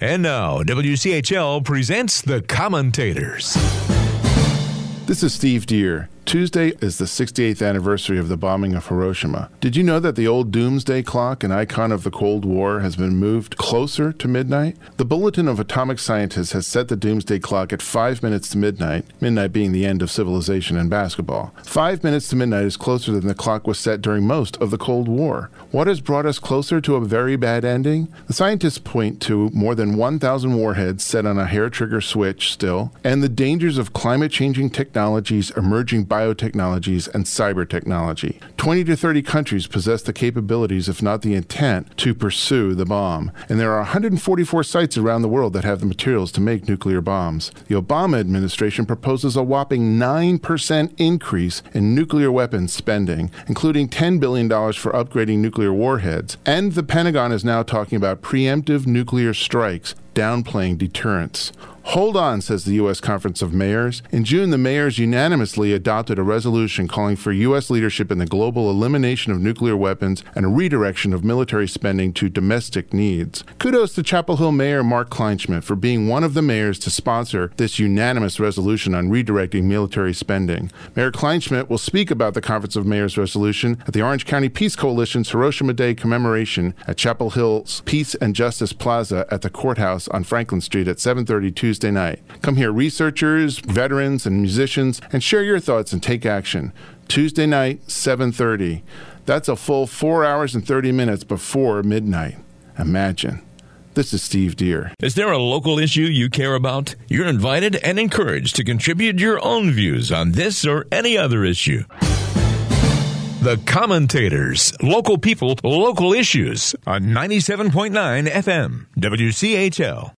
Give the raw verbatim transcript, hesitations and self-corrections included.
And now, W C H L presents The Commentators. This is Steve Deere. Tuesday is the sixty-eighth anniversary of the bombing of Hiroshima. Did you know that the old doomsday clock, an icon of the Cold War, has been moved closer to midnight? The Bulletin of Atomic Scientists has set the doomsday clock at five minutes to midnight, midnight being the end of civilization and basketball. Five minutes to midnight is closer than the clock was set during most of the Cold War. What has brought us closer to a very bad ending? The scientists point to more than one thousand warheads set on a hair-trigger switch still, and the dangers of climate-changing technologies, emerging biotechnologies, and cyber technology. twenty to thirty countries possess the capabilities, if not the intent, to pursue the bomb. And there are one hundred forty-four sites around the world that have the materials to make nuclear bombs. The Obama administration proposes a whopping nine percent increase in nuclear weapons spending, including ten billion dollars for upgrading nuclear warheads. And the Pentagon is now talking about preemptive nuclear strikes, downplaying deterrence. Hold on, says the U S Conference of Mayors. In June, the mayors unanimously adopted a resolution calling for U S leadership in the global elimination of nuclear weapons and a redirection of military spending to domestic needs. Kudos to Chapel Hill Mayor Mark Kleinschmidt for being one of the mayors to sponsor this unanimous resolution on redirecting military spending. Mayor Kleinschmidt will speak about the Conference of Mayors resolution at the Orange County Peace Coalition's Hiroshima Day commemoration at Chapel Hill's Peace and Justice Plaza at the courthouse on Franklin Street at seven thirty Tuesday night. Come hear researchers, veterans, and musicians and share your thoughts and take action. Tuesday night, seven thirty. That's a full four hours and thirty minutes before midnight. Imagine. This is Steve Deere. Is there a local issue you care about? You're invited and encouraged to contribute your own views on this or any other issue. The Commentators, local people, local issues on ninety-seven point nine F M, W C H L.